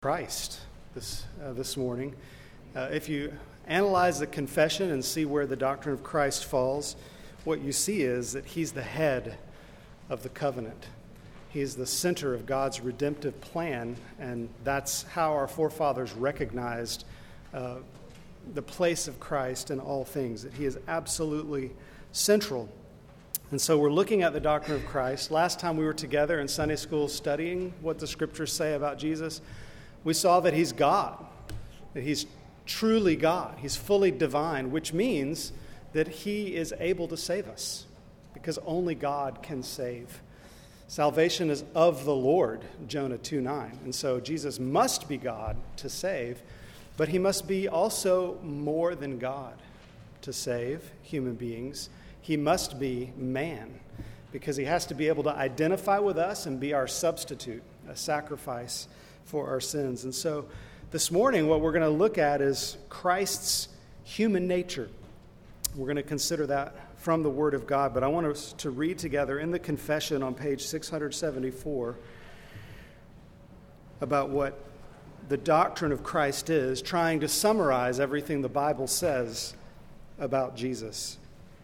Christ this morning. If you analyze the confession and see where the doctrine of Christ falls, what you see is that he's the head of the covenant. He's the center of God's redemptive plan, and that's how our forefathers recognized the place of Christ in all things, that he is absolutely central. And so we're looking at the doctrine of Christ. Last time we were together in Sunday school studying what the scriptures say about Jesus, we saw that he's God, that he's truly God. He's fully divine, which means that he is able to save us, because only God can save. Salvation is of the Lord, Jonah 2:9. And so Jesus must be God to save, but he must be also more than God to save human beings. He must be man, because he has to be able to identify with us and be our substitute, a sacrifice for our sins. And so this morning what we're going to look at is Christ's human nature. We're going to consider that from the Word of God, but I want us to read together in the confession on page 674 about what the doctrine of Christ is, trying to summarize everything the Bible says about Jesus.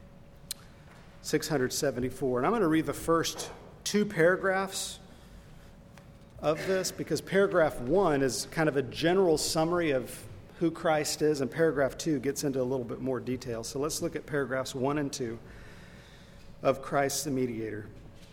674. And I'm going to read the first two paragraphs of this, because paragraph 1 is kind of a general summary of who Christ is, and paragraph 2 gets into a little bit more detail. So let's look at paragraphs 1 and 2 of Christ the mediator.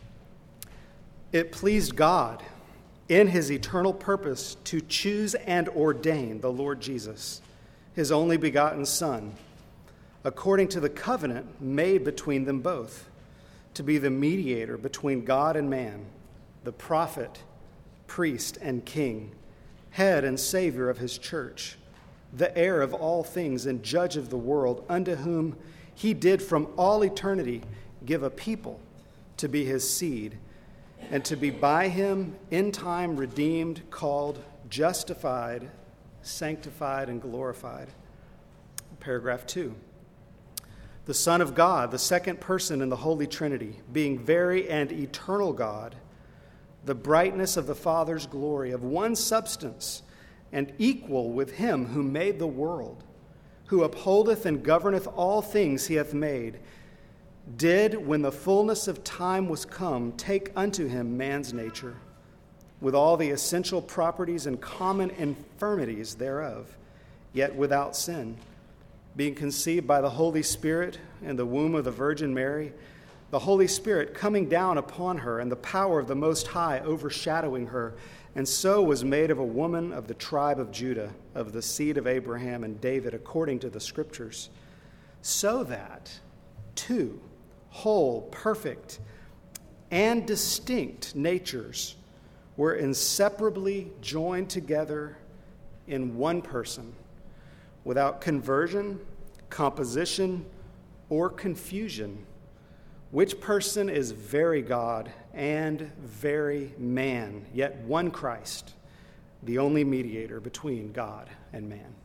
It pleased God in his eternal purpose to choose and ordain the Lord Jesus, his only begotten Son, according to the covenant made between them both, to be the mediator between God and man, the prophet, priest, and king, head and savior of his church, the heir of all things and judge of the world, unto whom he did from all eternity give a people to be his seed, and to be by him in time redeemed, called, justified, sanctified, and glorified. Paragraph 2. The Son of God, the second person in the Holy Trinity, being very and eternal God, the brightness of the Father's glory, of one substance, and equal with him who made the world, who upholdeth and governeth all things he hath made, did, when the fullness of time was come, take unto him man's nature, with all the essential properties and common infirmities thereof, yet without sin, being conceived by the Holy Spirit in the womb of the Virgin Mary, the Holy Spirit coming down upon her, and the power of the Most High overshadowing her, and so was made of a woman of the tribe of Judah, of the seed of Abraham and David, according to the Scriptures, so that two whole, perfect, and distinct natures were inseparably joined together in one person, without conversion, composition, or confusion, which person is very God and very man, yet one Christ, the only mediator between God and man.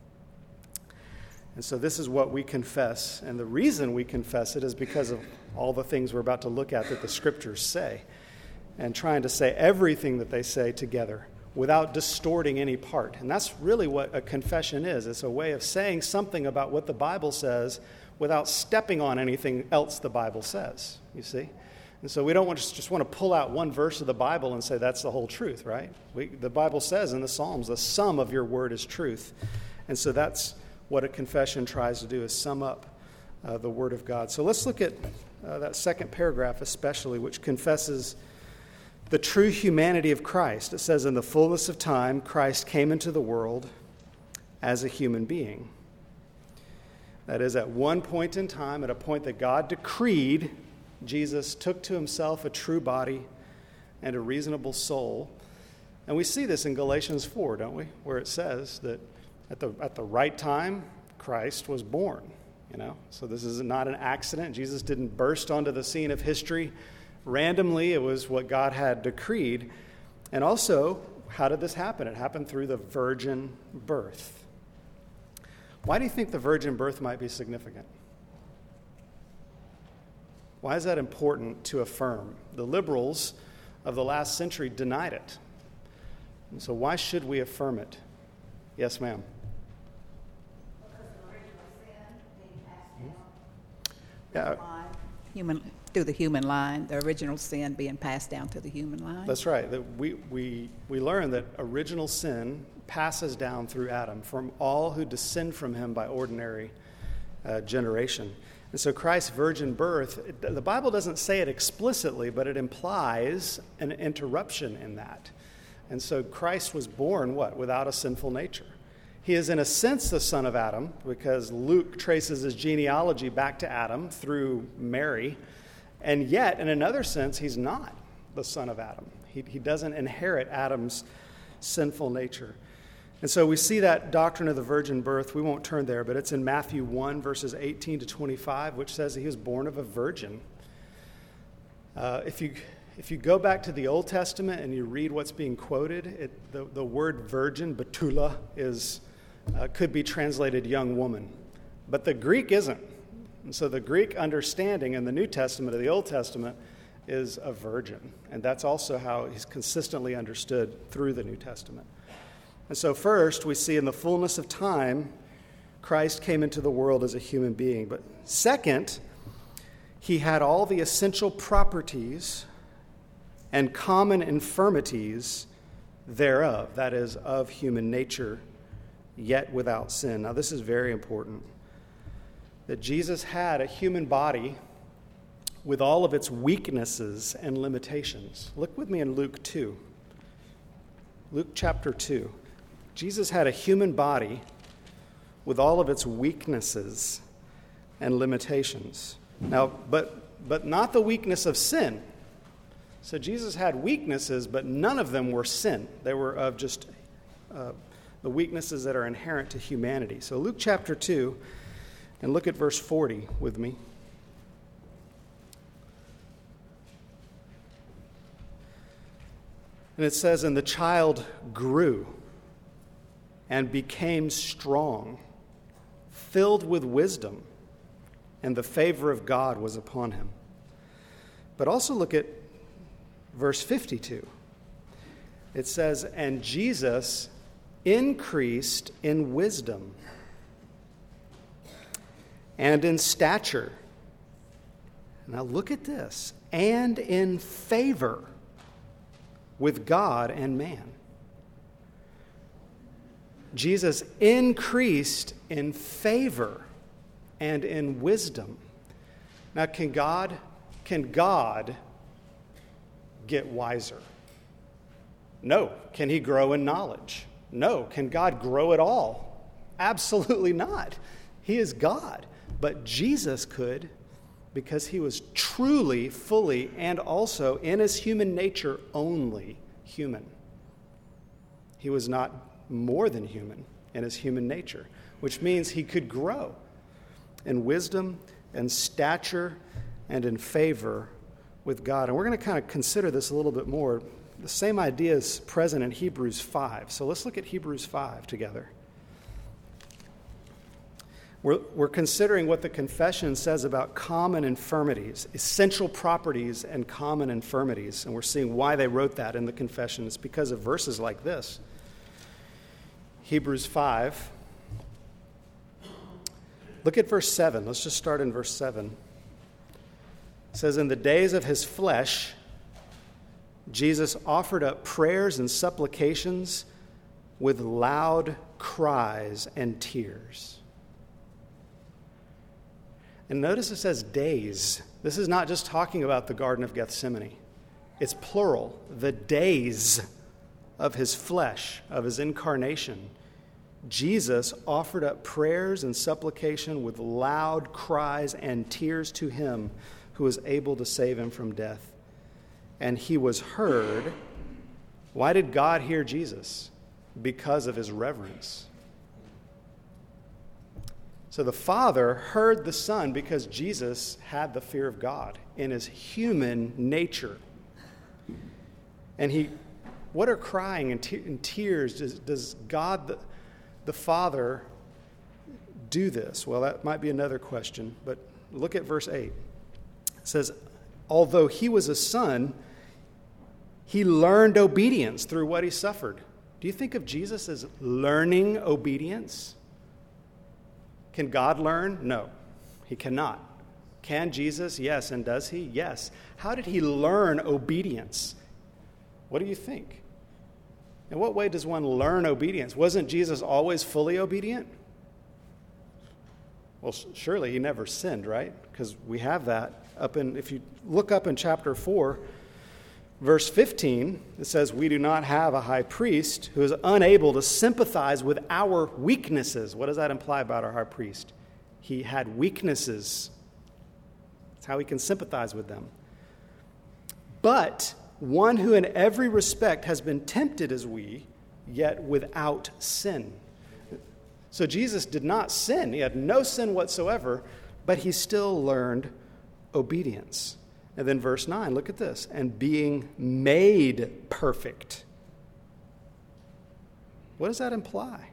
And so this is what we confess, and the reason we confess it is because of all the things we're about to look at that the Scriptures say, and trying to say everything that they say together without distorting any part. And that's really what a confession is. It's a way of saying something about what the Bible says without stepping on anything else the Bible says, you see? And so we don't just want to pull out one verse of the Bible and say that's the whole truth, right? The Bible says in the Psalms, the sum of your word is truth. And so that's what a confession tries to do, is sum up the Word of God. So let's look at that second paragraph especially, which confesses the true humanity of Christ. It says, in the fullness of time, Christ came into the world as a human being. That is, at one point in time, at a point that God decreed, Jesus took to himself a true body and a reasonable soul. And we see this in Galatians 4, don't we? Where it says that at the right time, Christ was born. So this is not an accident. Jesus didn't burst onto the scene of history randomly. It was what God had decreed. And also, how did this happen? It happened through the virgin birth. Why do you think the virgin birth might be significant? Why is that important to affirm? The liberals of the last century denied it. And so why should we affirm it? Yes, ma'am. Yeah. Through the human line, the original sin being passed down to the human line. That's right. That we learn that original sin passes down through Adam from all who descend from him by ordinary generation. And so Christ's virgin birth, the Bible doesn't say it explicitly, but it implies an interruption in that. And so Christ was born, what? Without a sinful nature. He is in a sense the son of Adam, because Luke traces his genealogy back to Adam through Mary. And yet, in another sense, he's not the son of Adam. He doesn't inherit Adam's sinful nature. And so we see that doctrine of the virgin birth. We won't turn there, but it's in Matthew 1, verses 18 to 25, which says he was born of a virgin. If you go back to the Old Testament and you read what's being quoted, the word virgin, betula, could be translated young woman. But the Greek isn't. And so the Greek understanding in the New Testament of the Old Testament is a virgin. And that's also how he's consistently understood through the New Testament. And so first, we see in the fullness of time, Christ came into the world as a human being. But second, he had all the essential properties and common infirmities thereof, that is, of human nature, yet without sin. Now, this is very important. That Jesus had a human body with all of its weaknesses and limitations. Look with me in Luke 2. Luke chapter 2. Jesus had a human body with all of its weaknesses and limitations. Now, but not the weakness of sin. So Jesus had weaknesses, but none of them were sin. They were of just the weaknesses that are inherent to humanity. So Luke chapter 2, and look at verse 40 with me. And it says, "And the child grew and became strong, filled with wisdom, and the favor of God was upon him." But also look at verse 52. It says, "And Jesus increased in wisdom and in stature." Now look at this. "And in favor with God and man." Jesus increased in favor and in wisdom. Now, can God get wiser? No. Can he grow in knowledge? No. Can God grow at all? Absolutely not. He is God. But Jesus could, because he was truly, fully, and also in his human nature only human. He was not more than human in his human nature, which means he could grow in wisdom and stature and in favor with God. And we're going to kind of consider this a little bit more. The same idea is present in Hebrews 5. So let's look at Hebrews 5 together. We're considering what the confession says about common infirmities, essential properties and common infirmities. And we're seeing why they wrote that in the confession. It's because of verses like this. Hebrews 5. Look at verse 7. Let's just start in verse 7. It says, "In the days of his flesh, Jesus offered up prayers and supplications with loud cries and tears." And notice it says days. This is not just talking about the Garden of Gethsemane. It's plural. The days of his flesh, of his incarnation, Jesus offered up prayers and supplication with loud cries and tears to him who was able to save him from death. And he was heard. Why did God hear Jesus? Because of his reverence. So the Father heard the Son because Jesus had the fear of God in his human nature. And what are crying and tears? Does God the Father do this? Well, that might be another question, but look at verse 8. It says, "Although he was a son, he learned obedience through what he suffered." Do you think of Jesus as learning obedience? Can God learn? No, he cannot. Can Jesus? Yes. And does he? Yes. How did he learn obedience? What do you think? In what way does one learn obedience? Wasn't Jesus always fully obedient? Well, surely he never sinned, right? Because we have that if you look up in chapter 4, verse 15, it says, we do not have a high priest who is unable to sympathize with our weaknesses. What does that imply about our high priest? He had weaknesses. That's how he can sympathize with them. But one who in every respect has been tempted as we, yet without sin. So Jesus did not sin. He had no sin whatsoever, but he still learned obedience. And then verse 9, look at this. And being made perfect. What does that imply?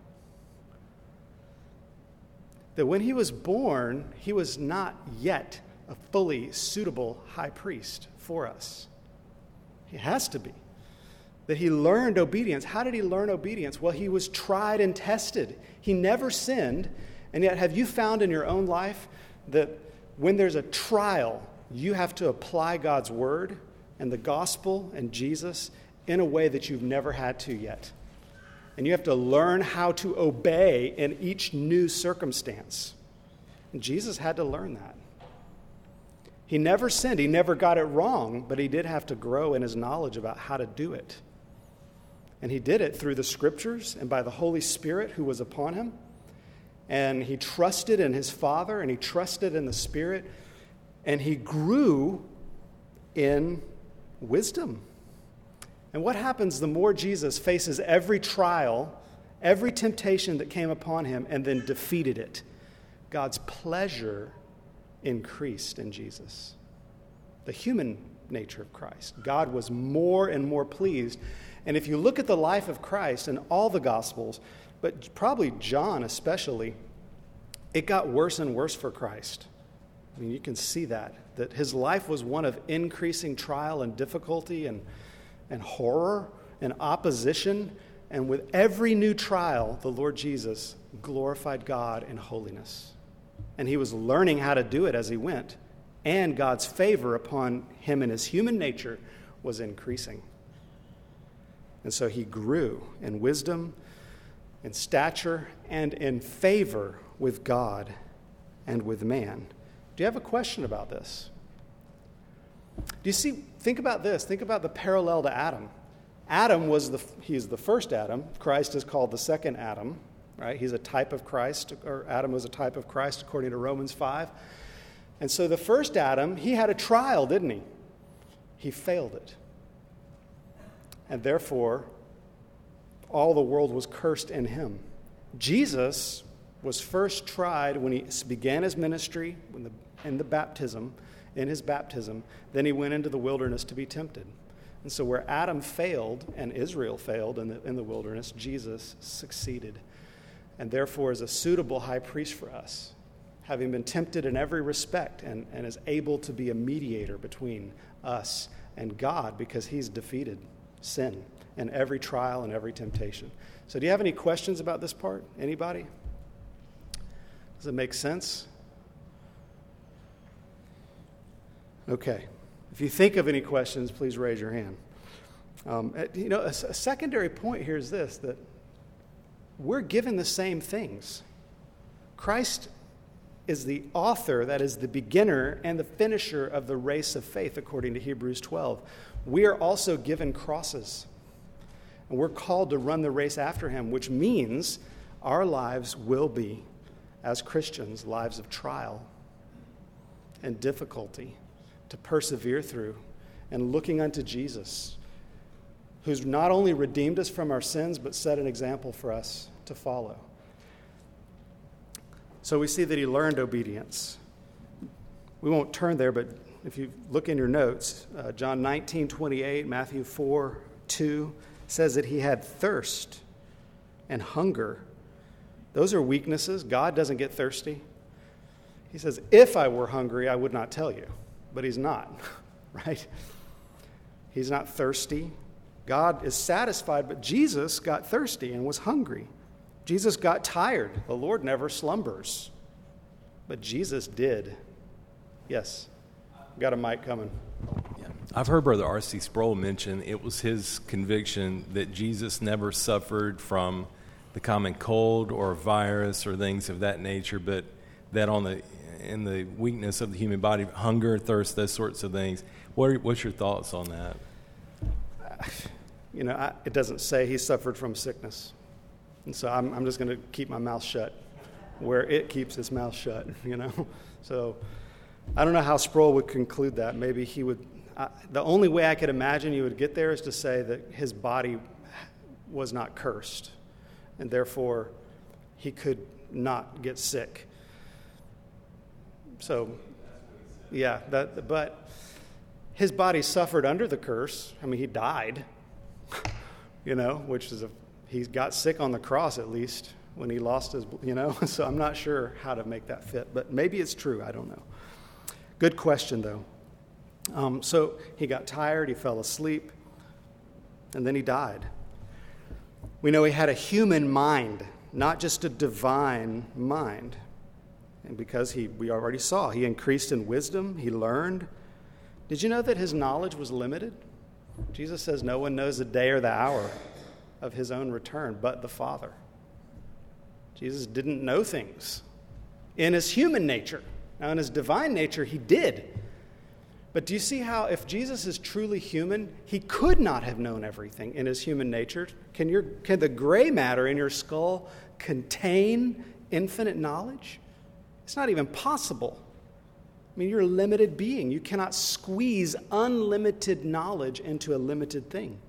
That when he was born, he was not yet a fully suitable high priest for us. He has to be. That he learned obedience. How did he learn obedience? Well, he was tried and tested. He never sinned. And yet, have you found in your own life that when there's a trial, you have to apply God's word and the gospel and Jesus in a way that you've never had to yet? And you have to learn how to obey in each new circumstance. And Jesus had to learn that. He never sinned. He never got it wrong, but he did have to grow in his knowledge about how to do it. And he did it through the Scriptures and by the Holy Spirit who was upon him. And he trusted in his Father, and he trusted in the Spirit, and he grew in wisdom. And what happens the more Jesus faces every trial, every temptation that came upon him, and then defeated it? God's pleasure increased in Jesus. The human nature of Christ. God was more and more pleased. And if you look at the life of Christ in all the Gospels, but probably John especially, it got worse and worse for Christ. I mean, you can see that his life was one of increasing trial and difficulty and horror and opposition. And with every new trial, the Lord Jesus glorified God in holiness. And he was learning how to do it as he went. And God's favor upon him and his human nature was increasing. And so he grew in wisdom, in stature, and in favor with God and with man. Do you have a question about this? Do you see, think about this. Think about the parallel to Adam. Adam he's the first Adam. Christ is called the second Adam, right? He's a type of Christ, or Adam was a type of Christ according to Romans 5. And so the first Adam, he had a trial, didn't he? He failed it. And therefore, all the world was cursed in him. Jesus was first tried when he began his ministry in his baptism. Then he went into the wilderness to be tempted. And so where Adam failed and Israel failed in the wilderness, Jesus succeeded. And therefore is a suitable high priest for us, having been tempted in every respect and is able to be a mediator between us and God because he's defeated sin in every trial and every temptation. So do you have any questions about this part? Anybody? Does it make sense? Okay. If you think of any questions, please raise your hand. A secondary point here is this, that we're given the same things. Christ is the author, that is the beginner and the finisher of the race of faith, according to Hebrews 12. We are also given crosses. And we're called to run the race after him, which means our lives will be, as Christians, lives of trial and difficulty to persevere through and looking unto Jesus, who's not only redeemed us from our sins, but set an example for us to follow. So we see that he learned obedience. We won't turn there, but if you look in your notes, John 19:28, Matthew 4:2 says that he had thirst and hunger. Those are weaknesses. God doesn't get thirsty. He says, if I were hungry, I would not tell you. But he's not, right? He's not thirsty. God is satisfied, but Jesus got thirsty and was hungry. Jesus got tired. The Lord never slumbers, but Jesus did. Yes, got a mic coming. Yeah. I've heard Brother R.C. Sproul mention it was his conviction that Jesus never suffered from the common cold or a virus or things of that nature, but that in the weakness of the human body, hunger, thirst, those sorts of things. What's your thoughts on that? It doesn't say he suffered from sickness. And so I'm just going to keep my mouth shut where it keeps its mouth shut, So I don't know how Sproul would conclude that. Maybe he would. The only way I could imagine you would get there is to say that his body was not cursed, and therefore he could not get sick. So, yeah, but his body suffered under the curse. I mean, he died, which is he got sick on the cross at least when he lost his, So I'm not sure how to make that fit, but maybe it's true. I don't know. Good question, though. So he got tired, he fell asleep, and then he died. We know he had a human mind, not just a divine mind. And because we already saw, he increased in wisdom, he learned. Did you know that his knowledge was limited? Jesus says no one knows the day or the hour of his own return but the Father. Jesus didn't know things in his human nature. Now, in his divine nature, he did. But do you see how if Jesus is truly human, he could not have known everything in his human nature? Can the gray matter in your skull contain infinite knowledge? It's not even possible. I mean, you're a limited being. You cannot squeeze unlimited knowledge into a limited thing.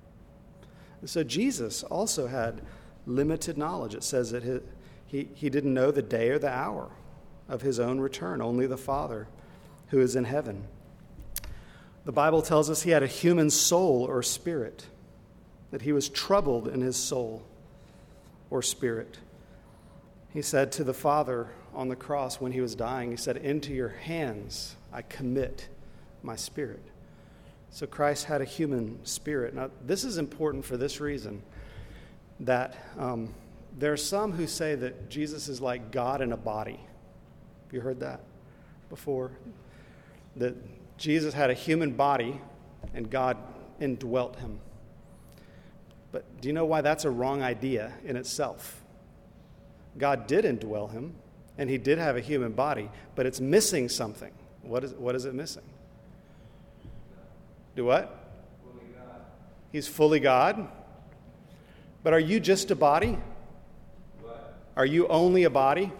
And so Jesus also had limited knowledge. It says that he didn't know the day or the hour of his own return, only the Father who is in heaven. The Bible tells us he had a human soul or spirit, that he was troubled in his soul or spirit. He said to the Father on the cross when he was dying, he said, "Into your hands I commit my spirit." So Christ had a human spirit. Now, this is important for this reason, that there are some who say that Jesus is like God in a body. Have you heard that before? That Jesus had a human body and God indwelt him. But do you know why that's a wrong idea in itself? God did indwell him, and he did have a human body, but it's missing something. What is it missing? Do what? Fully God. He's fully God. But are you just a body? What? Are you only a body?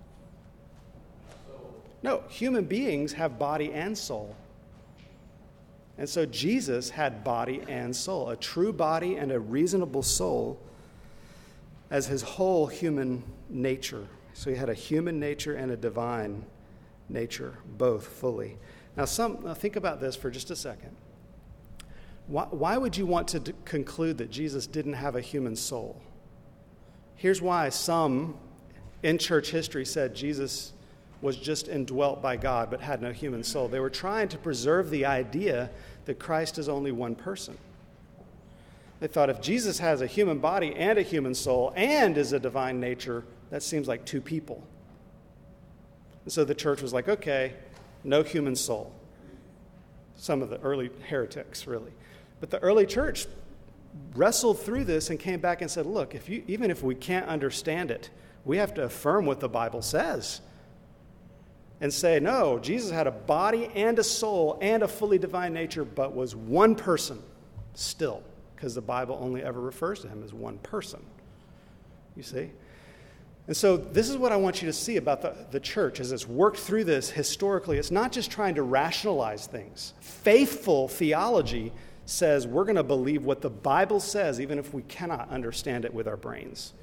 Soul. No, human beings have body and soul. And so Jesus had body and soul, a true body and a reasonable soul as his whole human nature. So he had a human nature and a divine nature, both fully. Now think about this for just a second. Why would you want to conclude that Jesus didn't have a human soul? Here's why some in church history said Jesus was just indwelt by God but had no human soul. They were trying to preserve the idea that Christ is only one person. They thought if Jesus has a human body and a human soul and is a divine nature, that seems like two people. And so the church was like, okay, no human soul. Some of the early heretics, really. But the early church wrestled through this and came back and said, look, even if we can't understand it, we have to affirm what the Bible says and say, no, Jesus had a body and a soul and a fully divine nature, but was one person still, because the Bible only ever refers to him as one person. You see? And so this is what I want you to see about the church as it's worked through this historically. It's not just trying to rationalize things. Faithful theology says we're going to believe what the Bible says, even if we cannot understand it with our brains.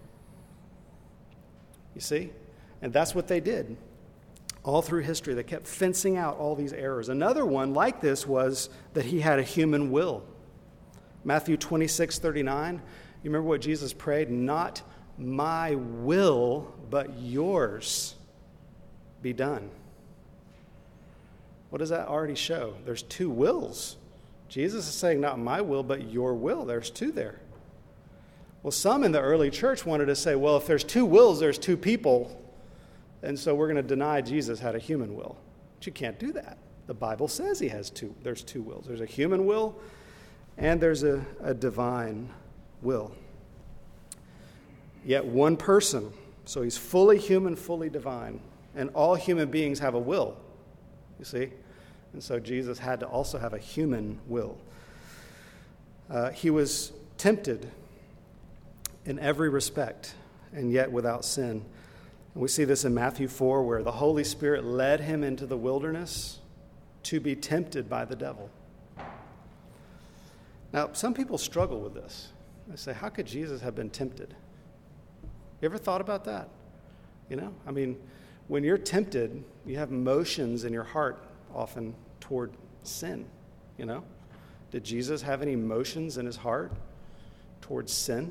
You see? And that's what they did. All through history, they kept fencing out all these errors. Another one like this was that he had a human will. Matthew 26:39, you remember what Jesus prayed? Not my will, but yours be done. What does that already show? There's two wills. Jesus is saying, not my will, but your will. There's two there. Well, some in the early church wanted to say, well, if there's two wills, there's two people. And so we're going to deny Jesus had a human will. But you can't do that. The Bible says there's two wills. There's a human will and there's a divine will. Yet one person, so he's fully human, fully divine. And all human beings have a will, you see? And so Jesus had to also have a human will. He was tempted in every respect, and yet without sin. And we see this in Matthew 4, where the Holy Spirit led him into the wilderness to be tempted by the devil. Now, some people struggle with this. They say, how could Jesus have been tempted? You ever thought about that? When you're tempted, you have emotions in your heart often toward sin, Did Jesus have any emotions in his heart towards sin?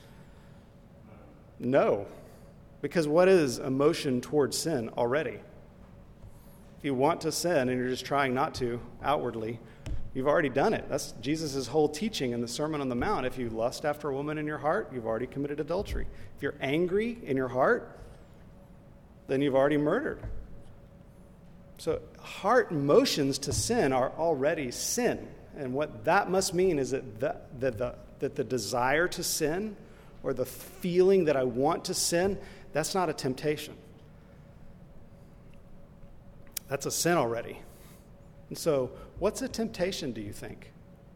No, because what is emotion towards sin already? If you want to sin and you're just trying not to outwardly, you've already done it. That's Jesus' whole teaching in the Sermon on the Mount. If you lust after a woman in your heart, you've already committed adultery. If you're angry in your heart, then you've already murdered. So heart emotions to sin are already sin. And what that must mean is that the desire to sin or the feeling that I want to sin, that's not a temptation. That's a sin already. And so what's a temptation, do you think?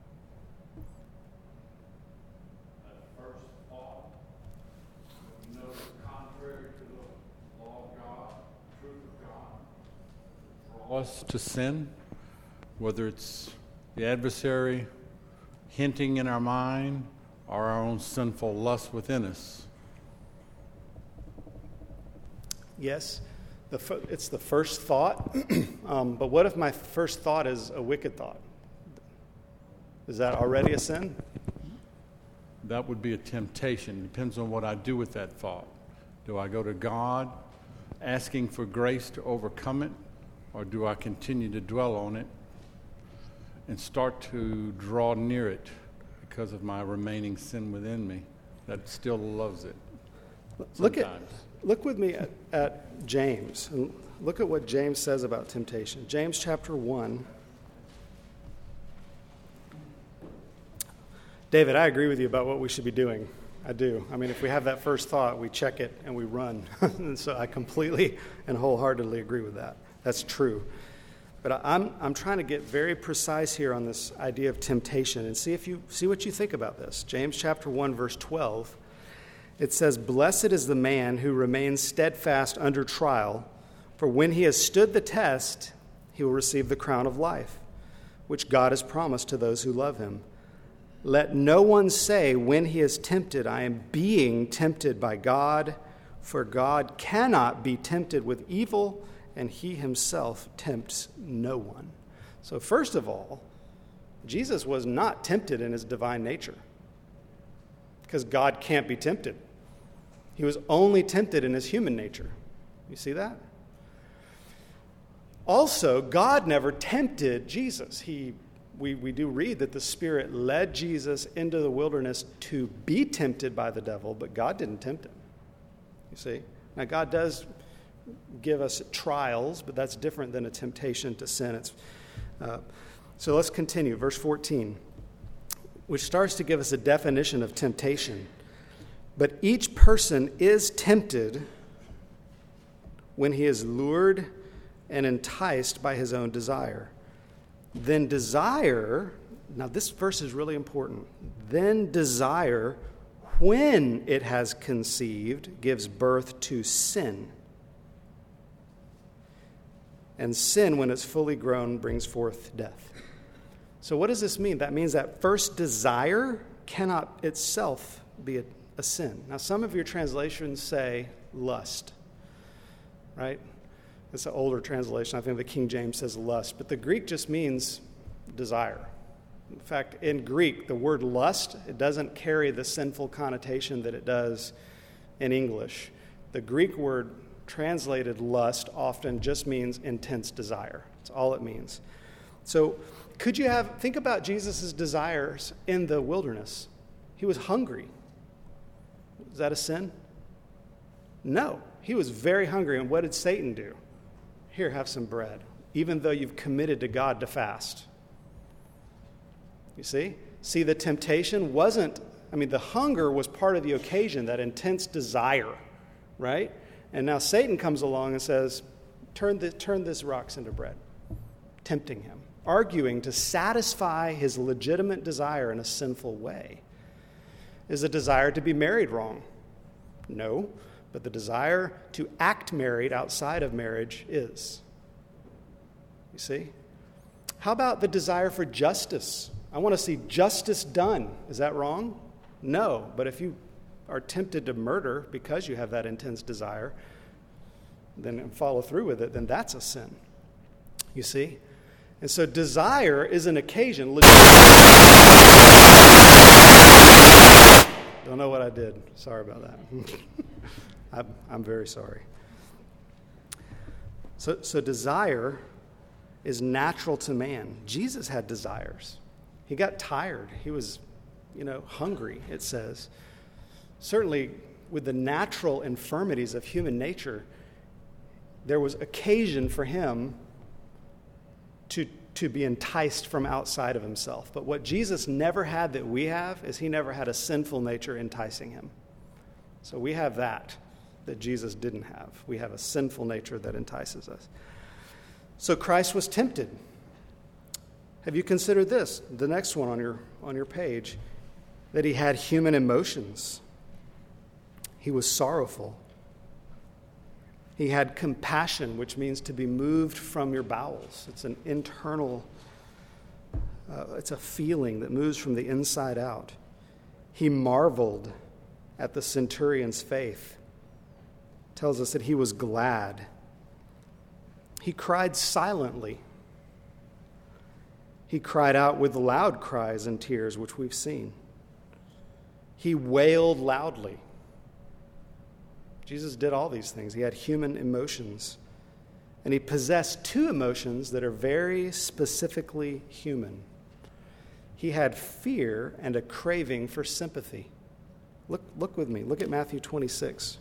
At first thought, it's contrary to the law of God, truth of God, draw us to sin, whether it's the adversary hinting in our mind or our own sinful lust within us. Yes, it's the first thought. But what if my first thought is a wicked thought? Is that already a sin? That would be a temptation. Depends on what I do with that thought. Do I go to God asking for grace to overcome it, or do I continue to dwell on it and start to draw near it because of my remaining sin within me that still loves it sometimes? Look with me at James, and look at what James says about temptation. James chapter 1. David, I agree with you about what we should be doing. I do. If we have that first thought, we check it and we run. And so I completely and wholeheartedly agree with that. That's true. But I'm trying to get very precise here on this idea of temptation and see what you think about this. James chapter 1, verse 12. It says, "Blessed is the man who remains steadfast under trial, for when he has stood the test, he will receive the crown of life, which God has promised to those who love him. Let no one say when he is tempted, I am being tempted by God, for God cannot be tempted with evil, and he himself tempts no one." So first of all, Jesus was not tempted in his divine nature, because God can't be tempted. He was only tempted in his human nature. You see that? Also, God never tempted Jesus. We do read that the Spirit led Jesus into the wilderness to be tempted by the devil, but God didn't tempt him. You see? Now, God does give us trials, but that's different than a temptation to sin. So let's continue. Verse 14, which starts to give us a definition of temptation. "But each person is tempted when he is lured and enticed by his own desire. Then desire," now this verse is really important, "then desire, when it has conceived, gives birth to sin. And sin, when it's fully grown, brings forth death." So what does this mean? That means that first desire cannot itself be a sin. Now, some of your translations say lust, right? It's an older translation. I think the King James says lust, but the Greek just means desire. In fact, in Greek, the word lust, it doesn't carry the sinful connotation that it does in English. The Greek word translated lust often just means intense desire. That's all it means. So Think about Jesus' desires in the wilderness. He was hungry. Is that a sin? No. He was very hungry, and what did Satan do? Here, have some bread, even though you've committed to God to fast. You see? See, the temptation the hunger was part of the occasion, that intense desire, right? And now Satan comes along and says, turn these rocks into bread, tempting him, arguing to satisfy his legitimate desire in a sinful way. Is the desire to be married wrong? No, but the desire to act married outside of marriage is. You see? How about the desire for justice? I want to see justice done. Is that wrong? No, but if you are tempted to murder because you have that intense desire, then follow through with it, then that's a sin. You see? And so desire is an occasion. Don't know what I did. Sorry about that. I'm very sorry. So desire is natural to man. Jesus had desires. He got tired. He was, hungry, it says. Certainly, with the natural infirmities of human nature, there was occasion for him to be enticed from outside of himself. But what Jesus never had that we have is he never had a sinful nature enticing him. So we have that Jesus didn't have. We have a sinful nature that entices us. So Christ was tempted. Have you considered this? The next one on your page, that he had human emotions. He was sorrowful. He had compassion, which means to be moved from your bowels. It's an internal, it's a feeling that moves from the inside out. He marveled at the centurion's faith. It tells us that he was glad. He cried silently. He cried out with loud cries and tears, which we've seen. He wailed loudly. Jesus did all these things. He had human emotions. And he possessed two emotions that are very specifically human. He had fear and a craving for sympathy. Look with me. Look at Matthew 26.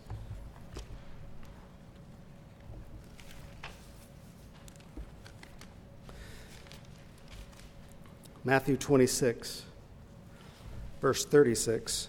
Matthew 26, verse 36.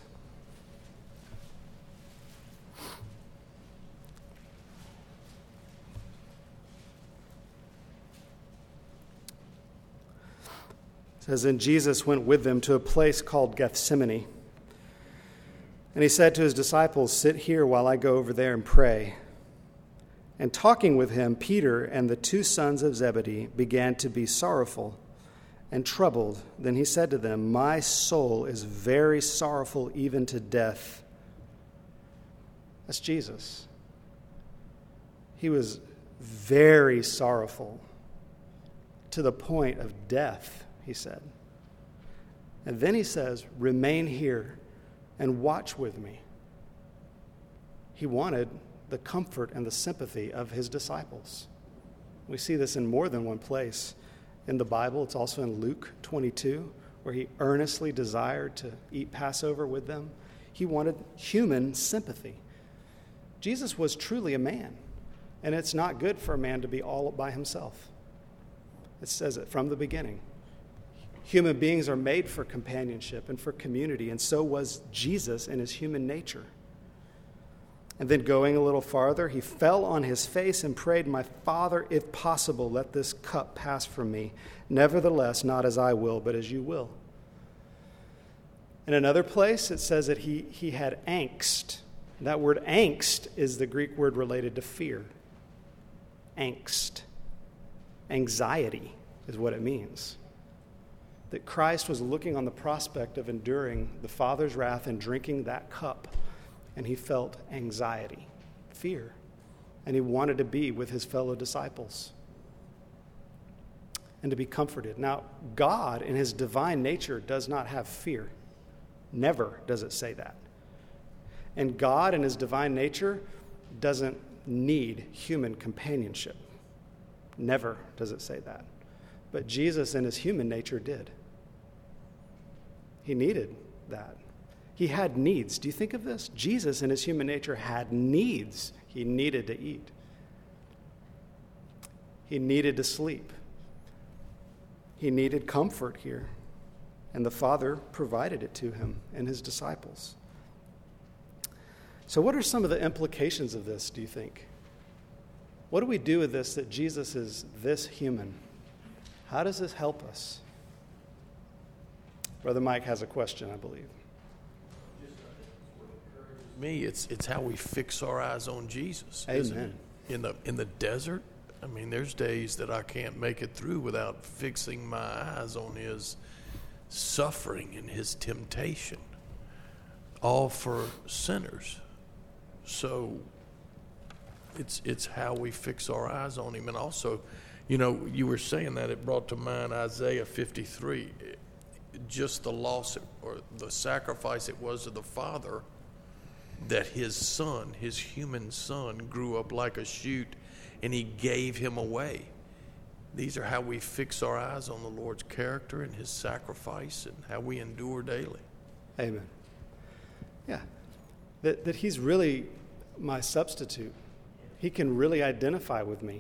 It says, and Jesus went with them to a place called Gethsemane. And he said to his disciples, sit here while I go over there and pray. And talking with him, Peter and the two sons of Zebedee began to be sorrowful and troubled. Then he said to them, my soul is very sorrowful, even to death. That's Jesus. He was very sorrowful to the point of death, he said. And then he says, remain here and watch with me. He wanted the comfort and the sympathy of his disciples. We see this in more than one place in the Bible. It's also in Luke 22, where he earnestly desired to eat Passover with them. He wanted human sympathy. Jesus was truly a man, and it's not good for a man to be all by himself. It says it from the beginning. Human beings are made for companionship and for community, and so was Jesus in his human nature. And then going a little farther, he fell on his face and prayed, my Father, if possible, let this cup pass from me. Nevertheless, not as I will, but as you will. In another place, it says that he had angst. That word angst is the Greek word related to fear. Angst. Anxiety is what it means. That Christ was looking on the prospect of enduring the Father's wrath and drinking that cup. And he felt anxiety, fear, and he wanted to be with his fellow disciples and to be comforted. Now, God in his divine nature does not have fear. Never does it say that. And God in his divine nature doesn't need human companionship. Never does it say that. but Jesus in his human nature did. He needed that. He had needs. Do you think of this? Jesus in his human nature had needs. He needed to eat. He needed to sleep. He needed comfort here. And the Father provided it to him and his disciples. So what are some of the implications of this, do you think? What do we do with this, that Jesus is this human? How does this help us? Brother Mike has a question, I believe. Me, it's how we fix our eyes on Jesus. Amen. In the desert, I mean, there's days that I can't make it through without fixing my eyes on his suffering and his temptation, all for sinners. So it's how we fix our eyes on him. And also, you were saying that, it brought to mind Isaiah 53, just the loss or the sacrifice it was of the Father, that his son, his human son, grew up like a shoot and he gave him away. These are how we fix our eyes on the Lord's character and his sacrifice and how we endure daily. Amen. Yeah. That he's really my substitute. He can really identify with me.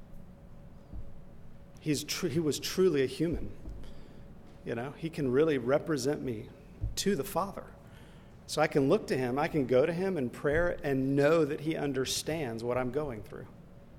He was truly a human. He can really represent me to the Father. So I can look to him, I can go to him in prayer and know that he understands what I'm going through.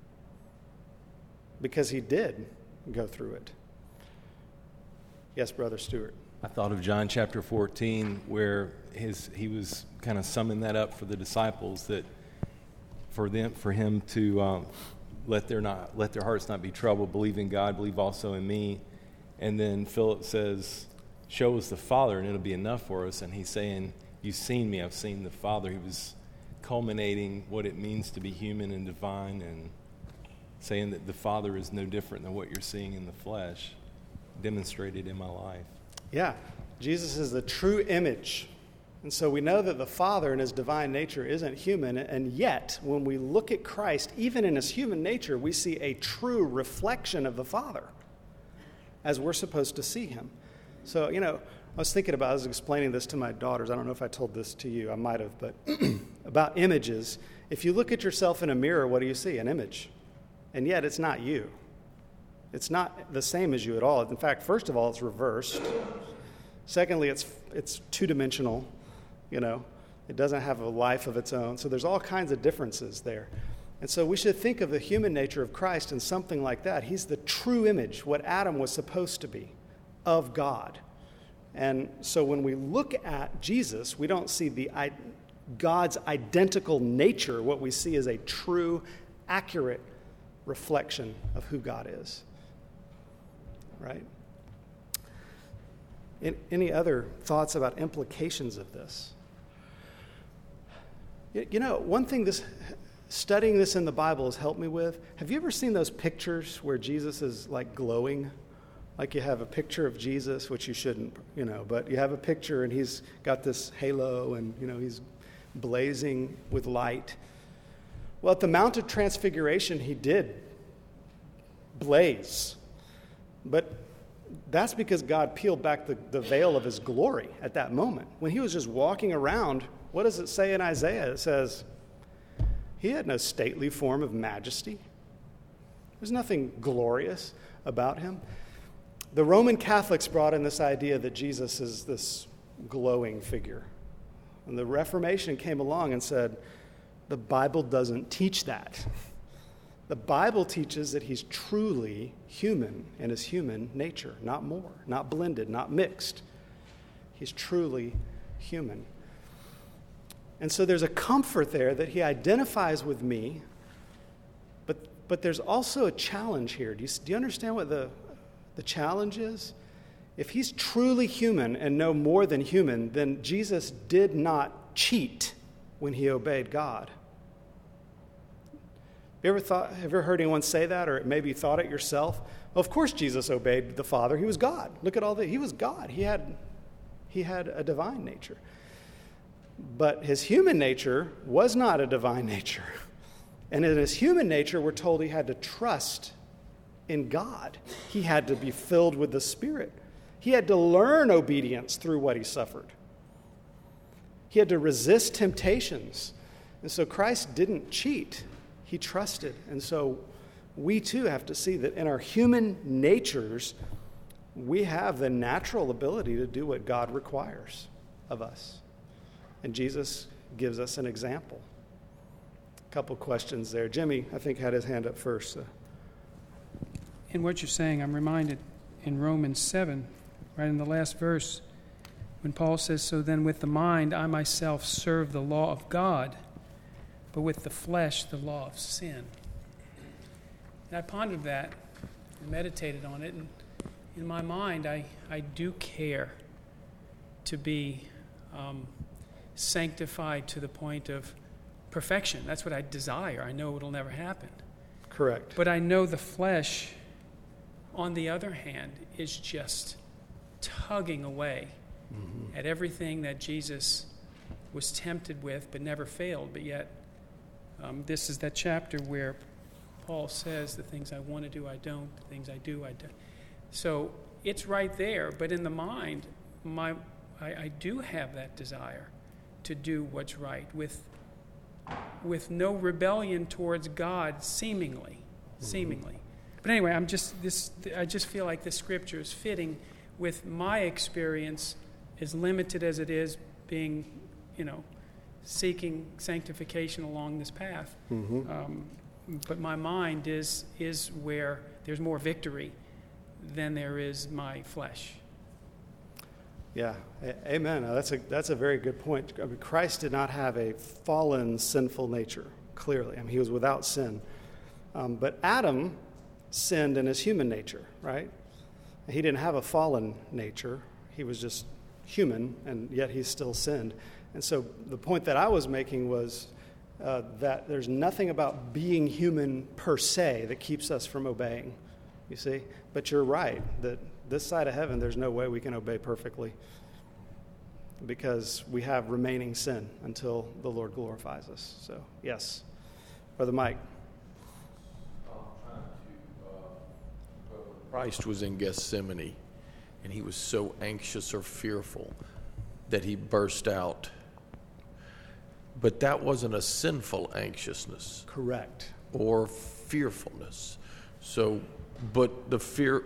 Because he did go through it. Yes, Brother Stewart. I thought of John chapter 14, where he was kind of summing that up for the disciples, that for him to let their hearts not be troubled, believe in God, believe also in me. And then Philip says, show us the Father and it'll be enough for us. And he's saying, you've seen me, I've seen the Father. He was culminating what it means to be human and divine, and saying that the Father is no different than what you're seeing in the flesh, demonstrated in my life. Yeah, Jesus is the true image. And so we know that the Father in his divine nature isn't human, and yet when we look at Christ, even in his human nature, we see a true reflection of the Father as we're supposed to see him. So, I was thinking about, I was explaining this to my daughters. I don't know if I told this to you. I might have, but about images. If you look at yourself in a mirror, what do you see? An image. And yet it's not you. It's not the same as you at all. In fact, first of all, it's reversed. Secondly, it's two-dimensional. It doesn't have a life of its own. So there's all kinds of differences there. And so we should think of the human nature of Christ in something like that. He's the true image, what Adam was supposed to be, of God. And so when we look at Jesus, we don't see God's identical nature. What we see is a true, accurate reflection of who God is. Right? Any other thoughts about implications of this? One thing studying this in the Bible has helped me with, have you ever seen those pictures where Jesus is like glowing? Like you have a picture of Jesus, which you shouldn't, but you have a picture and he's got this halo and, he's blazing with light. Well, at the Mount of Transfiguration, he did blaze. But that's because God peeled back the veil of his glory at that moment. When he was just walking around, what does it say in Isaiah? It says, he had no stately form of majesty. There's nothing glorious about him. The Roman Catholics brought in this idea that Jesus is this glowing figure. And the Reformation came along and said, the Bible doesn't teach that. The Bible teaches that he's truly human in his human nature, not more, not blended, not mixed. He's truly human. And so there's a comfort there that he identifies with me, but there's also a challenge here. Do you understand what the challenge is? If he's truly human and no more than human, then Jesus did not cheat when he obeyed God. Have you ever heard anyone say that, or maybe thought it yourself? Well, of course Jesus obeyed the Father. He was God. Look at all that. He was God. He had a divine nature. But his human nature was not a divine nature. And in his human nature, we're told he had to trust in God. He had to be filled with the Spirit. He had to learn obedience through what he suffered. He had to resist temptations. And so Christ didn't cheat. He trusted. And so we too have to see that in our human natures, we have the natural ability to do what God requires of us. And Jesus gives us an example. A couple questions there. Jimmy, I think, had his hand up first. In what you're saying, I'm reminded in Romans 7, right in the last verse, when Paul says, "So then with the mind I myself serve the law of God, but with the flesh the law of sin." And I pondered that and meditated on it, and in my mind I do care to be sanctified to the point of perfection. That's what I desire. I know it'll never happen. Correct. But I know the flesh, on the other hand, is just tugging away at everything that Jesus was tempted with but never failed. But yet, this is that chapter where Paul says, the things I want to do, I don't. The things I do, I don't. So it's right there. But in the mind, I do have that desire to do what's right with no rebellion towards God, seemingly. But anyway, I just feel like this scripture is fitting with my experience, as limited as it is, being, seeking sanctification along this path. But my mind is where there's more victory than there is my flesh. Yeah, amen. That's a very good point. I mean, Christ did not have a fallen, sinful nature, clearly. I mean, he was without sin. But Adam sinned in his human nature, right? He didn't have a fallen nature. He was just human, and yet he still sinned. And so the point that I was making was that there's nothing about being human per se that keeps us from obeying, you see? But you're right, that this side of heaven, there's no way we can obey perfectly because we have remaining sin until the Lord glorifies us. So, yes. Brother Mike. Christ was in Gethsemane, and he was so anxious or fearful that he burst out. But that wasn't a sinful anxiousness. Correct. Or fearfulness. So, but the fear,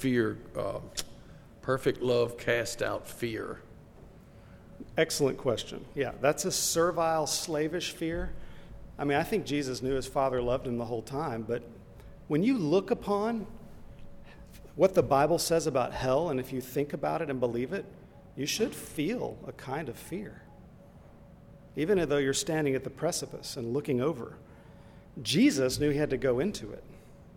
perfect love cast out fear. Excellent question. Yeah, that's a servile, slavish fear. I mean, I think Jesus knew his Father loved him the whole time, but when you look upon what the Bible says about hell, and if you think about it and believe it, you should feel a kind of fear, even though you're standing at the precipice and looking over. Jesus knew he had to go into it,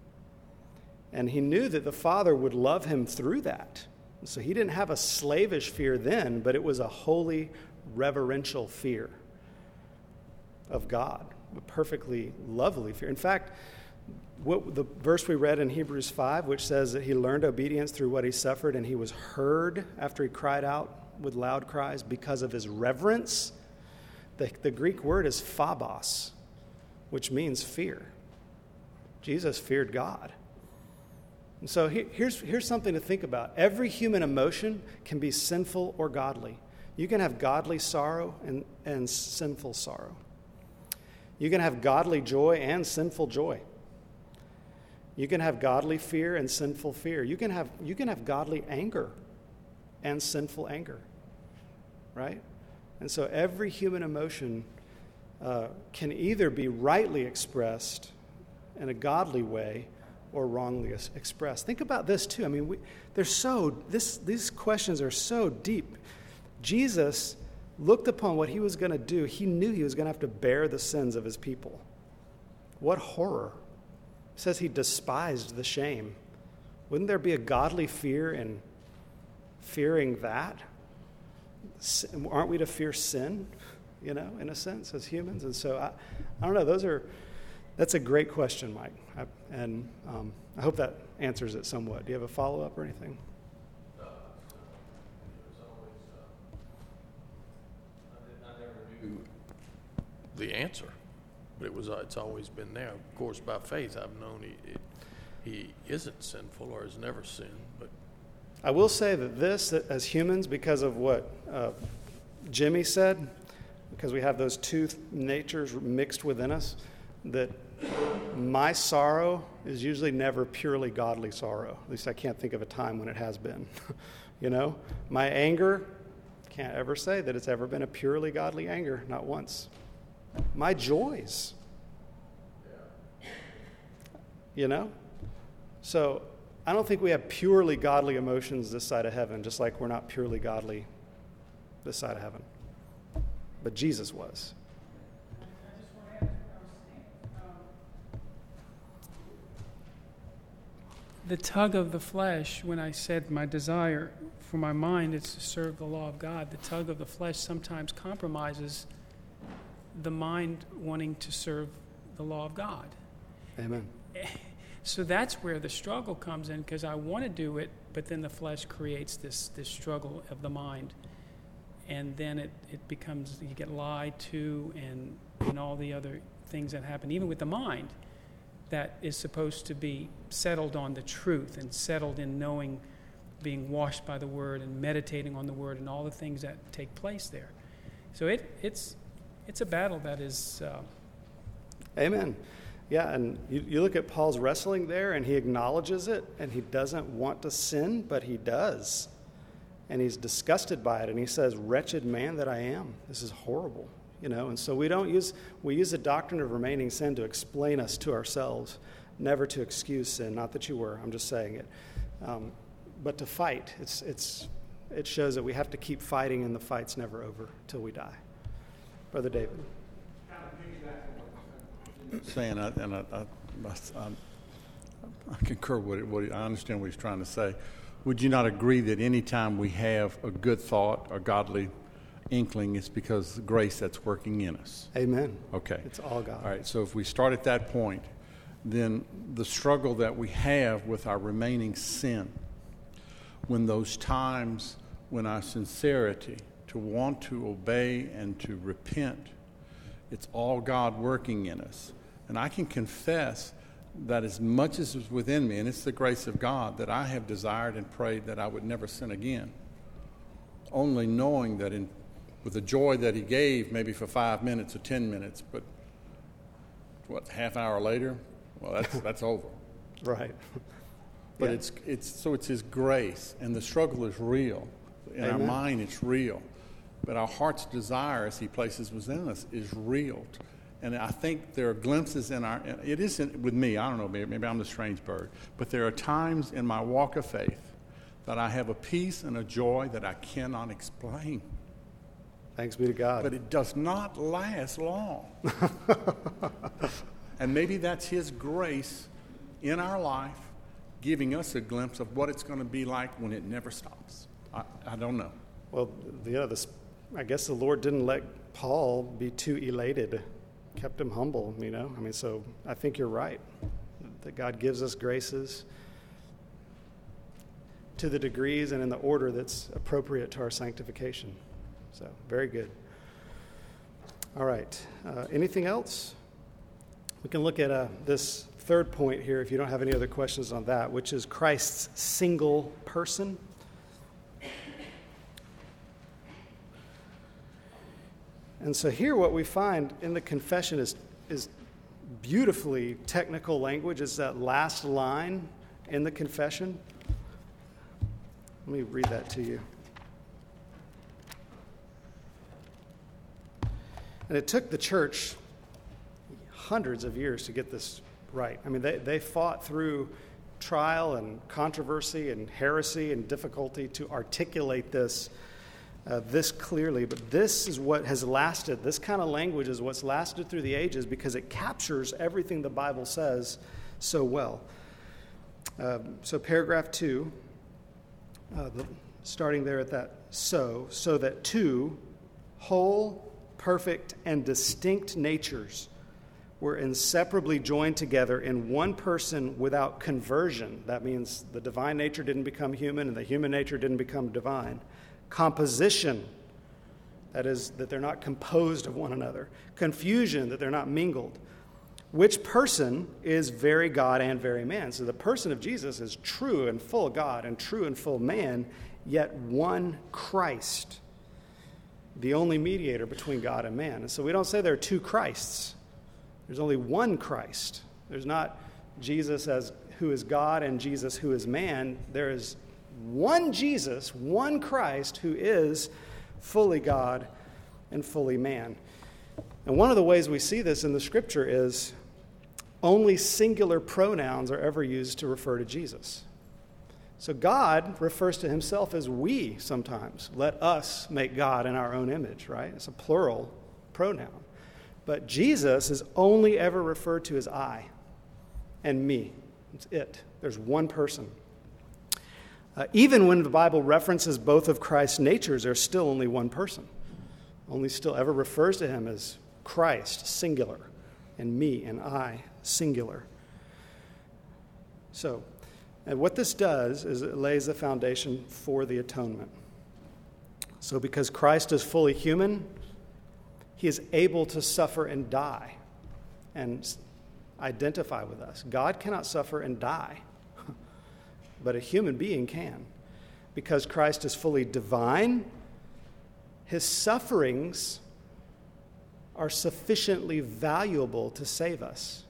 and he knew that the Father would love him through that. So he didn't have a slavish fear then, but it was a holy, reverential fear of God, a perfectly lovely fear. In fact, what the verse we read in Hebrews 5, which says that he learned obedience through what he suffered, and he was heard after he cried out with loud cries because of his reverence. The Greek word is phobos, which means fear. Jesus feared God. And so here's something to think about. Every human emotion can be sinful or godly. You can have godly sorrow and sinful sorrow. You can have godly joy and sinful joy. You can have godly fear and sinful fear. You can have godly anger and sinful anger, right? And so every human emotion can either be rightly expressed in a godly way or wrongly expressed. Think about this too. I mean, these questions are so deep. Jesus looked upon what he was going to do. He knew he was going to have to bear the sins of his people. What horror. It says he despised the shame. Wouldn't there be a godly fear in fearing that? Aren't we to fear sin, in a sense, as humans? And so, I don't know, that's a great question, Mike. I hope that answers it somewhat. Do you have a follow-up or anything? I never knew the answer, but it's always been there. Of course, by faith, I've known it. he isn't sinful or has never sinned. But I will say that as humans, because of what Jimmy said, because we have those two natures mixed within us, that my sorrow is usually never purely godly sorrow. At least I can't think of a time when it has been. My anger, can't ever say that it's ever been a purely godly anger, not once. My joys, So I don't think we have purely godly emotions this side of heaven, just like we're not purely godly this side of heaven. But Jesus was. The tug of the flesh, when I said my desire for my mind is to serve the law of God, the tug of the flesh sometimes compromises the mind wanting to serve the law of God. Amen. So that's where the struggle comes in, because I want to do it, but then the flesh creates this struggle of the mind. And then it becomes, you get lied to and all the other things that happen, even with the mind, that is supposed to be settled on the truth and settled in knowing, being washed by the Word and meditating on the Word and all the things that take place there. So it's a battle that is... Amen. Yeah, and you look at Paul's wrestling there, and he acknowledges it, and he doesn't want to sin, but he does. And he's disgusted by it, and he says, "Wretched man that I am, this is horrible." And so we use the doctrine of remaining sin to explain us to ourselves, never to excuse sin. Not that you were, I'm just saying it. But to fight, it shows that we have to keep fighting, and the fight's never over till we die. Brother David. Saying, and I concur with what I understand what he's trying to say. Would you not agree that any time we have a good thought, a godly inkling, it's because of grace that's working in us? Amen. Okay. It's all God. All right, so if we start at that point, then the struggle that we have with our remaining sin, when those times when our sincerity to want to obey and to repent, it's all God working in us. And I can confess that as much as is within me, and it's the grace of God, that I have desired and prayed that I would never sin again, only knowing that with the joy that he gave, maybe for 5 minutes or 10 minutes, but half hour later, well, that's over. Right. But Yeah. it's his grace, and the struggle is real. In our Amen. mind, it's real. But our heart's desire, as he places within us, is real. And I think there are glimpses it isn't with me, I don't know, maybe I'm the strange bird, but there are times in my walk of faith that I have a peace and a joy that I cannot explain. Thanks be to God. But it does not last long. And maybe that's his grace in our life, giving us a glimpse of what it's going to be like when it never stops. I don't know. Well, I guess the Lord didn't let Paul be too elated, kept him humble, so I think you're right, that God gives us graces to the degrees and in the order that's appropriate to our sanctification. So, very good. All right. Anything else? We can look at this third point here, if you don't have any other questions on that, which is Christ's single person. And so here what we find in the confession is beautifully technical language. It's that last line in the confession. Let me read that to you. And it took the church hundreds of years to get this right. I mean, they fought through trial and controversy and heresy and difficulty to articulate this clearly, but this is what has lasted. This kind of language is what's lasted through the ages because it captures everything the Bible says so well. So paragraph 2, starting there at that so that two whole, perfect, and distinct natures were inseparably joined together in one person without conversion. That means the divine nature didn't become human and the human nature didn't become divine. Composition, that is, that they're not composed of one another. Confusion, that they're not mingled. which person is very God and very man. So the person of Jesus is true and full God and true and full man, yet one Christ, the only mediator between God and man. And so we don't say there are two Christs. There's only one Christ. There's not Jesus as who is God and Jesus who is man. There is one Jesus, one Christ who is fully God and fully man. And one of the ways we see this in the Scripture is only singular pronouns are ever used to refer to Jesus. So God refers to himself as we sometimes. Let us make God in our own image, right? It's a plural pronoun. But Jesus is only ever referred to as I and me. It's it. There's one person. Even when the Bible references both of Christ's natures, there's still only one person. Only still ever refers to him as Christ, singular, and me and I, singular. So, and what this does is it lays the foundation for the atonement. So because Christ is fully human, he is able to suffer and die and identify with us. God cannot suffer and die, but a human being can. Because Christ is fully divine, his sufferings are sufficiently valuable to save us.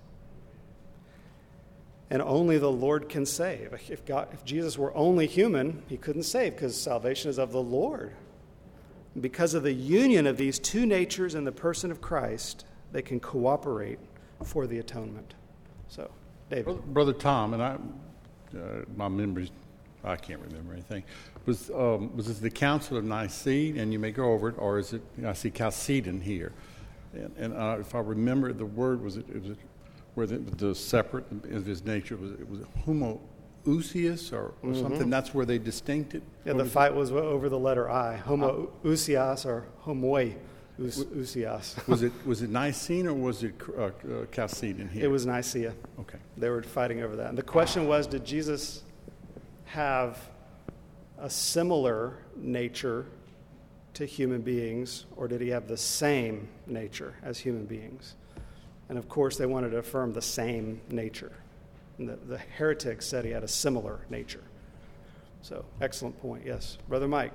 And only the Lord can save. If Jesus were only human, he couldn't save because salvation is of the Lord. Because of the union of these two natures in the person of Christ, they can cooperate for the atonement. So, David. Brother Tom, and my memories, I can't remember anything. Was this the Council of Nicaea, and you may go over it, or is it, I see Chalcedon here. And if I remember the word, was it where the separate of his nature, was it homoousios or something? That's where they distincted? Yeah, the fight was over the letter I, homoousios or homoousios. Was it Nicene or was it Chalcedon here? It was Nicaea. Okay. They were fighting over that. And the question was, did Jesus have a similar nature to human beings, or did he have the same nature as human beings? And of course, they wanted to affirm the same nature. And the heretics said he had a similar nature. So, excellent point. Yes. Brother Mike.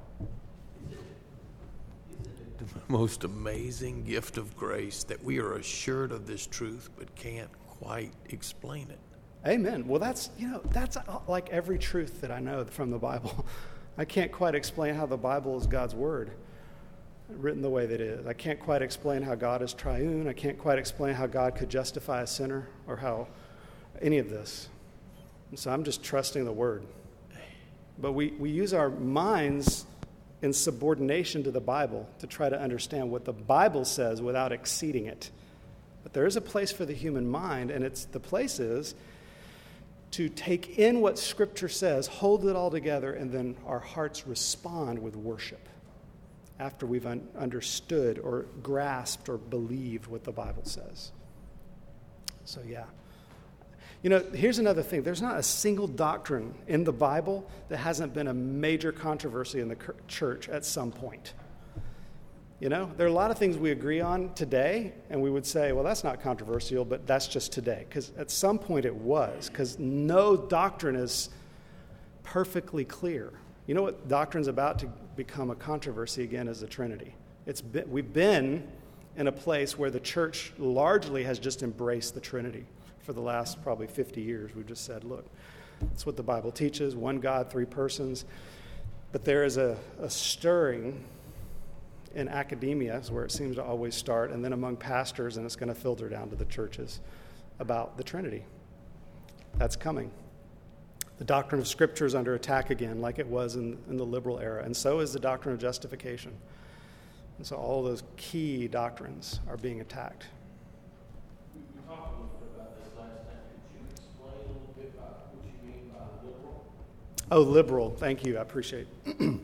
The most amazing gift of grace that we are assured of this truth but can't quite explain it. Amen. Well, that's like every truth that I know from the Bible. I can't quite explain how the Bible is God's word, written the way that it is. I can't quite explain how God is triune. I can't quite explain how God could justify a sinner or how any of this. And so I'm just trusting the word. But we use our minds in subordination to the Bible to try to understand what the Bible says without exceeding it. But there is a place for the human mind, and the place is to take in what Scripture says, hold it all together, and then our hearts respond with worship after we've understood or grasped or believed what the Bible says. So, yeah. Here's another thing. There's not a single doctrine in the Bible that hasn't been a major controversy in the church at some point. There are a lot of things we agree on today, and we would say, well, that's not controversial, but that's just today. Because at some point it was, because no doctrine is perfectly clear. You know what doctrine's about to become a controversy again is the Trinity. We've been in a place where the church largely has just embraced the Trinity for the last probably 50 years. We've just said, look, that's what the Bible teaches, one God, three persons. But there is a stirring in academia, is where it seems to always start, and then among pastors, and it's going to filter down to the churches, about the Trinity. That's coming. The doctrine of Scripture is under attack again, like it was in the liberal era, and so is the doctrine of justification. And so all those key doctrines are being attacked. We talked a little bit about this last time. Could you explain a little bit about what you mean by liberal? Oh, liberal. Thank you. I appreciate it.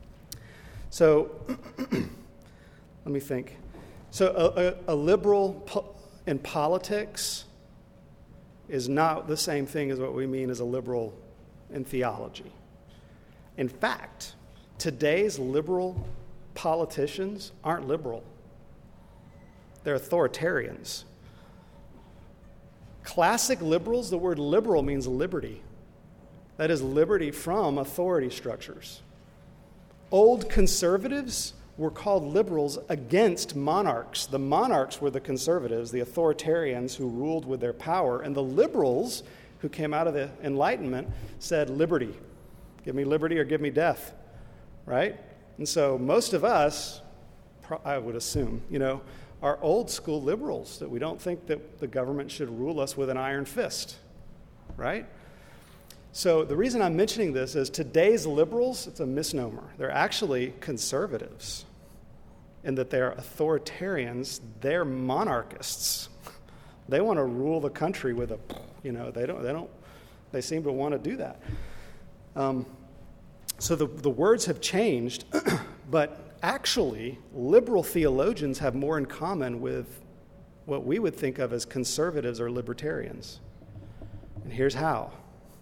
So, let me think. So a liberal in politics is not the same thing as what we mean as a liberal in theology. In fact, today's liberal politicians aren't liberal. They're authoritarians. Classic liberals, the word liberal means liberty. That is liberty from authority structures. Old conservatives were called liberals against monarchs. The monarchs were the conservatives, the authoritarians who ruled with their power, and the liberals who came out of the Enlightenment said liberty. Give me liberty or give me death, right? And so most of us, I would assume, are old school liberals, that we don't think that the government should rule us with an iron fist, right? So the reason I'm mentioning this is today's liberals, it's a misnomer. They're actually conservatives in that they're authoritarians. They're monarchists. They want to rule the country with they seem to want to do that. So the words have changed, but actually liberal theologians have more in common with what we would think of as conservatives or libertarians. And here's how.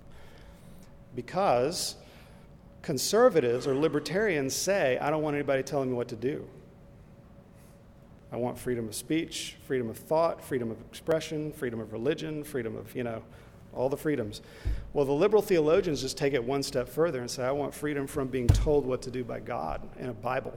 Because conservatives or libertarians say, I don't want anybody telling me what to do. I want freedom of speech, freedom of thought, freedom of expression, freedom of religion, freedom of, all the freedoms. Well, the liberal theologians just take it one step further and say, I want freedom from being told what to do by God in a Bible.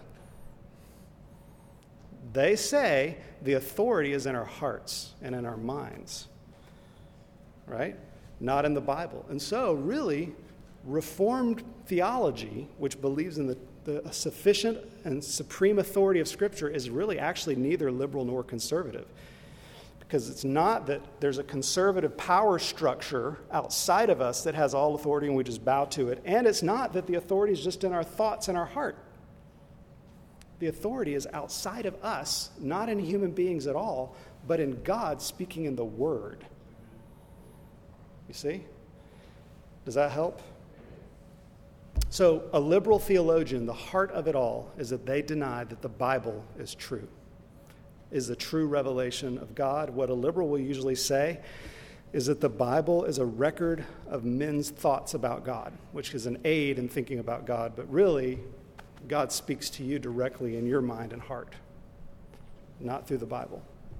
They say the authority is in our hearts and in our minds, right? Not in the Bible. And so, really, Reformed theology, which believes in the sufficient and supreme authority of Scripture, is really actually neither liberal nor conservative. Because it's not that there's a conservative power structure outside of us that has all authority and we just bow to it. And it's not that the authority is just in our thoughts and our heart. The authority is outside of us, not in human beings at all, but in God speaking in the Word. You see? Does that help? So a liberal theologian, the heart of it all is that they deny that the Bible is true, is the true revelation of God. What a liberal will usually say is that the Bible is a record of men's thoughts about God, which is an aid in thinking about God, but really God speaks to you directly in your mind and heart, not through the Bible.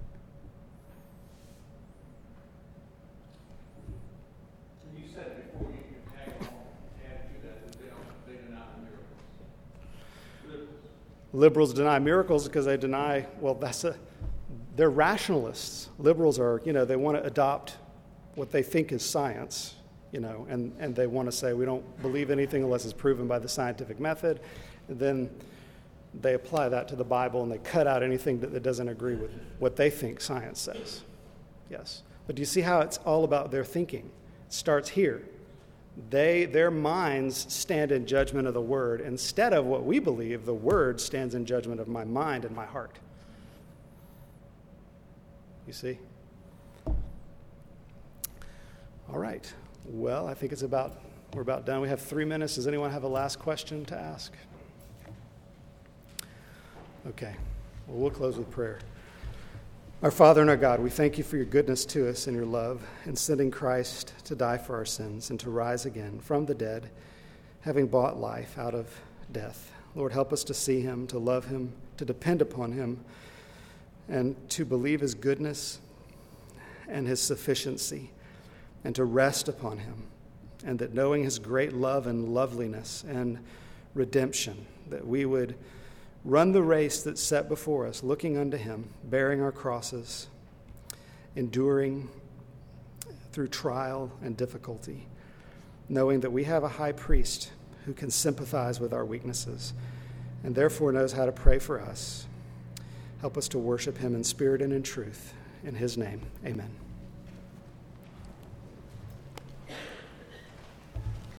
You said before you can add to that they deny miracles. Liberals deny miracles because they deny, they're rationalists. Liberals are, they want to adopt what they think is science, and they want to say we don't believe anything unless it's proven by the scientific method. And then they apply that to the Bible and they cut out anything that doesn't agree with what they think science says. Yes. But do you see how it's all about their thinking? It starts here. Their minds stand in judgment of the Word. Instead of what we believe, the Word stands in judgment of my mind and my heart. You see? All right. Well, I think we're about done. We have 3 minutes. Does anyone have a last question to ask? Okay. Well, we'll close with prayer. Our Father and our God, we thank you for your goodness to us and your love in sending Christ to die for our sins and to rise again from the dead, having bought life out of death. Lord, help us to see him, to love him, to depend upon him, and to believe his goodness and his sufficiency, and to rest upon him, and that knowing his great love and loveliness and redemption, that we would run the race that's set before us, looking unto him, bearing our crosses, enduring through trial and difficulty, knowing that we have a high priest who can sympathize with our weaknesses and therefore knows how to pray for us. Help us to worship him in spirit and in truth. In his name, amen.